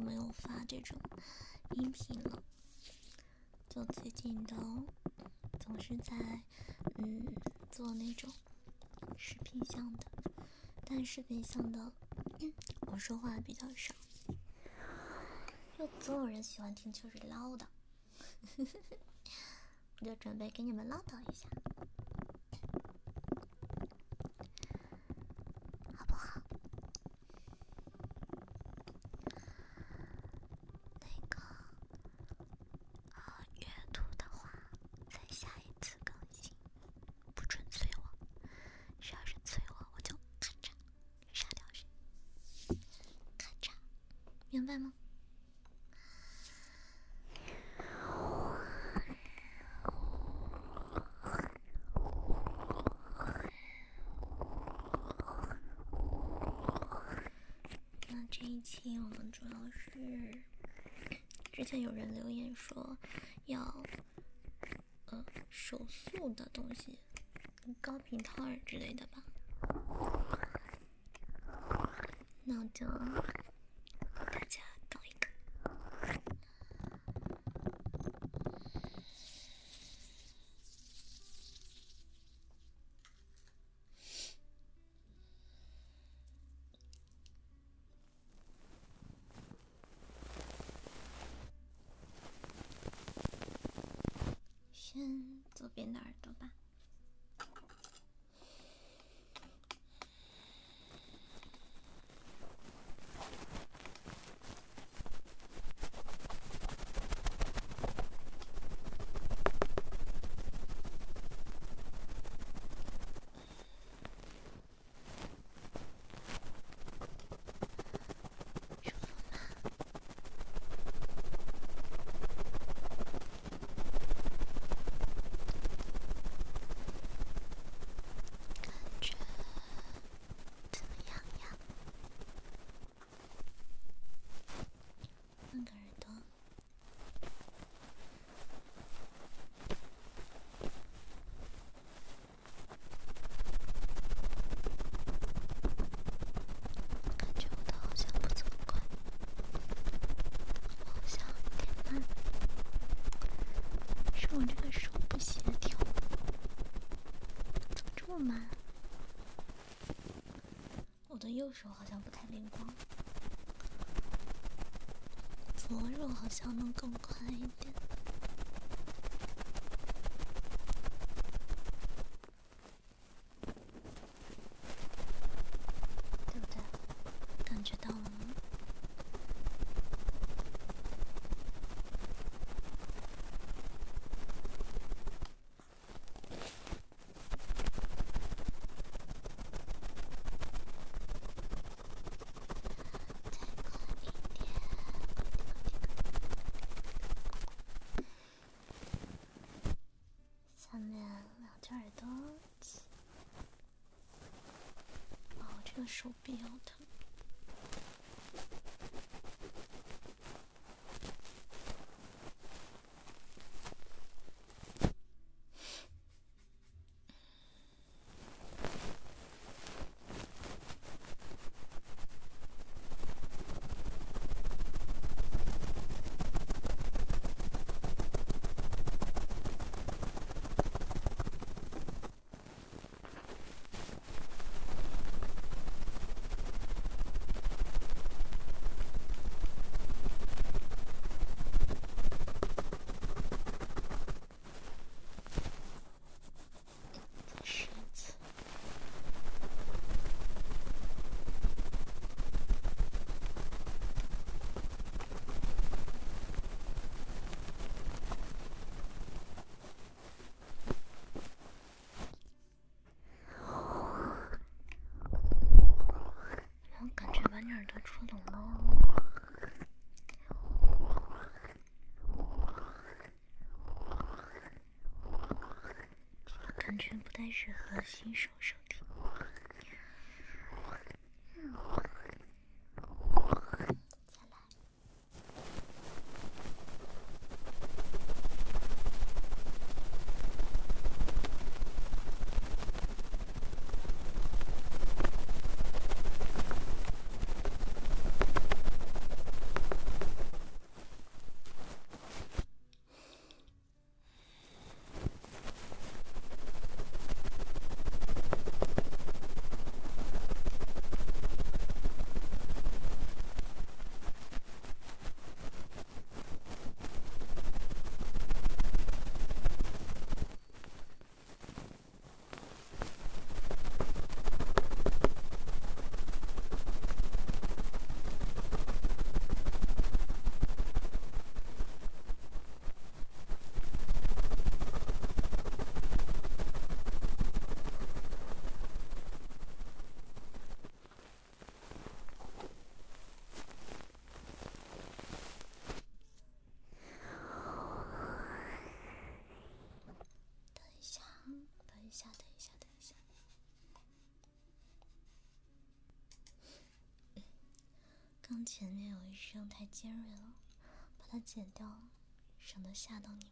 没有发这种音频了，就最近都总是在做那种视频向的，但视频向的我说话比较少，又总有人喜欢听就是唠叨，我就准备给你们唠叨一下，好不好？那个阅读的话，在下一次更新，不准催我，谁要是催我，我就咔嚓杀掉谁，咔嚓，明白吗？那这一期我们主要是，之前有人留言说要手速的东西，高频套儿之类的吧，那我就给大家搞一个。先左边的耳朵吧。换个耳朵，感觉我的好像不怎么快，我好像有点慢，是我这个手不协调，怎么这么慢？我的右手好像不太灵光。左手好像能更快一点，对不对？感觉到了吗？下面两只耳朵，哦，这个手臂好疼。感觉不太适合新手收听。再来。 刚前面有一声太尖锐了，把它剪掉了，省得吓到你们。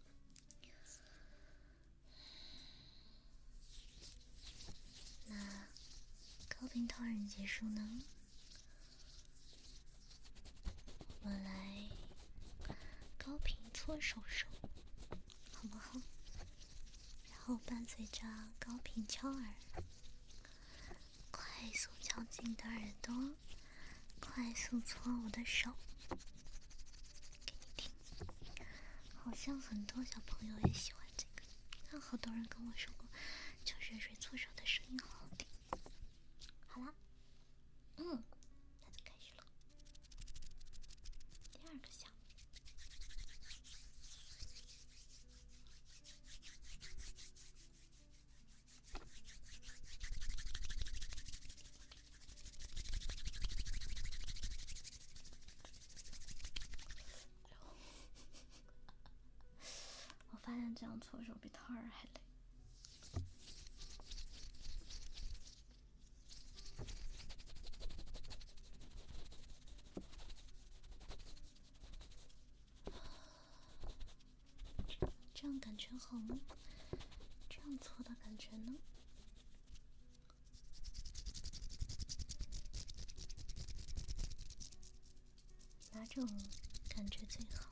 那高频套人结束呢，我们来高频搓手手，好不好？然后伴随着高频敲耳，快速敲进你的耳朵，快速搓我的手，给你听。好像很多小朋友也喜欢这个，让好多人跟我说过，秋水水搓手的声音好好听。好啦，那就开始了。第二个项目。我发现这样搓手比掏耳还累。这样感觉好吗？这样搓的感觉呢？哪种感觉最好？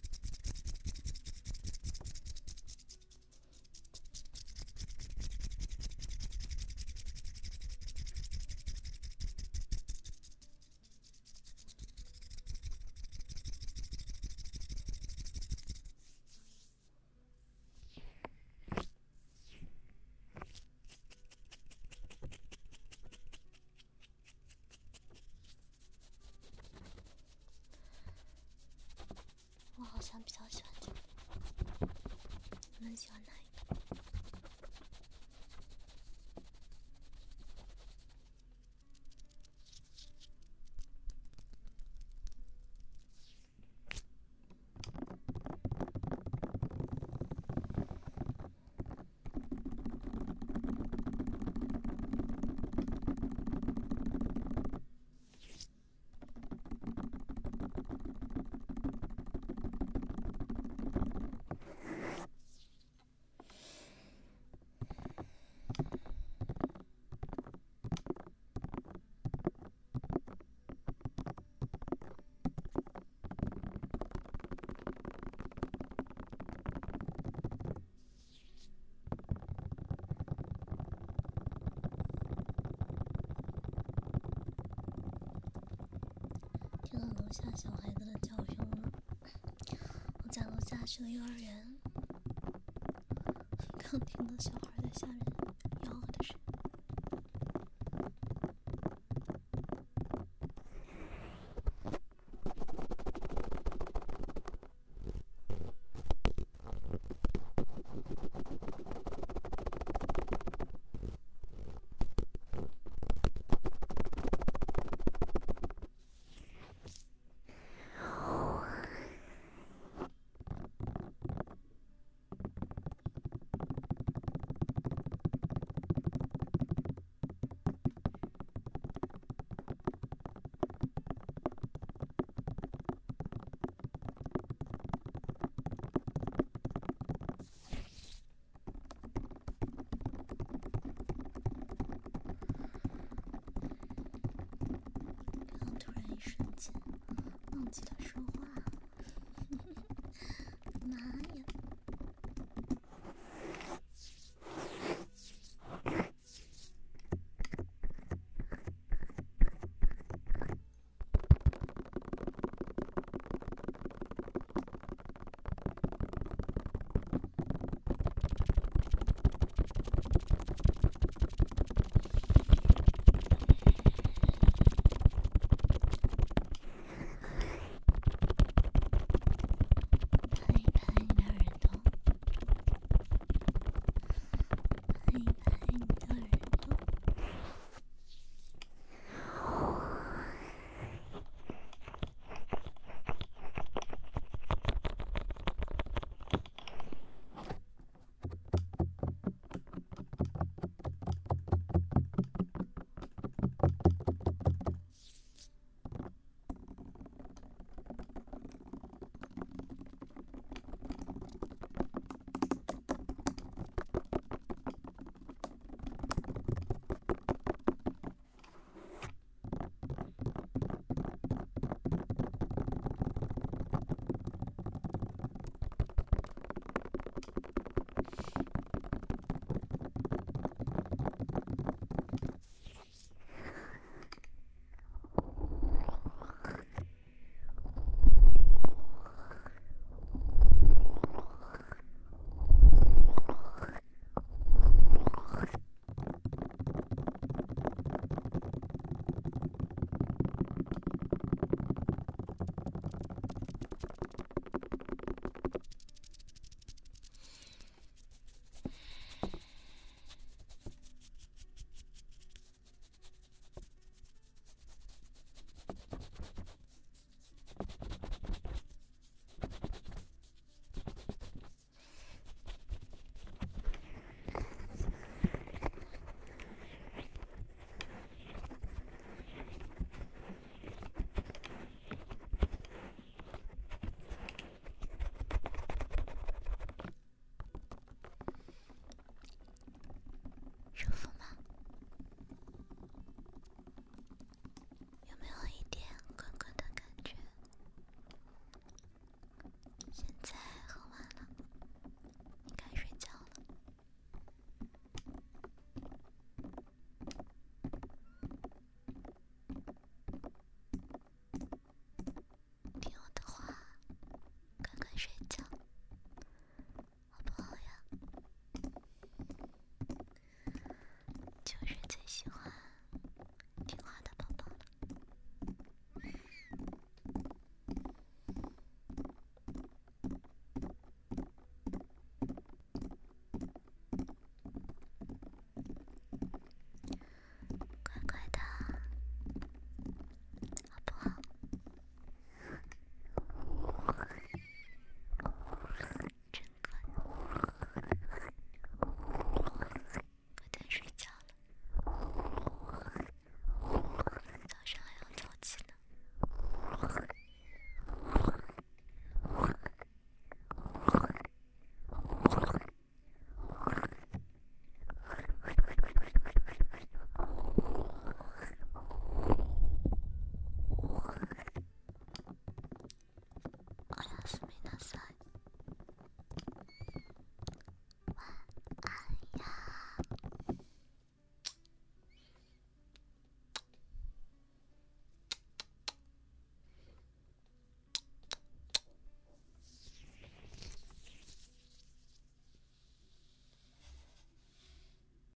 我好像比较喜欢这个，你们喜欢哪一个？听到楼下小孩子的叫声了。我在楼下是个幼儿园，刚听到小孩在下面